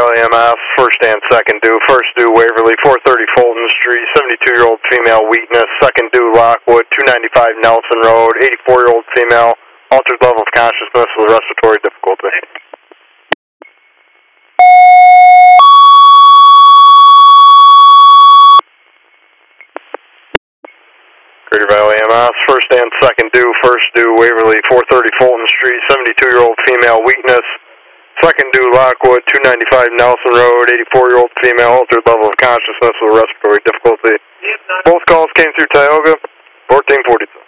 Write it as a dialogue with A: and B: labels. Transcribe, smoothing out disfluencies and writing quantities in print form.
A: Valley EMS, first and second due. First due Waverly, 430 Fulton Street, 72-year-old female weakness. Second due Lockwood, 295 Nelson Road, 84-year-old female, altered level of consciousness with respiratory difficulty. Greater Valley EMS, first and second due. First due Waverly, 430 Fulton Street, 72-year-old female weakness. Second due Lockwood, 295 Nelson Road, 84-year-old female, altered level of consciousness with respiratory difficulty. Both calls came through Tioga, 1442.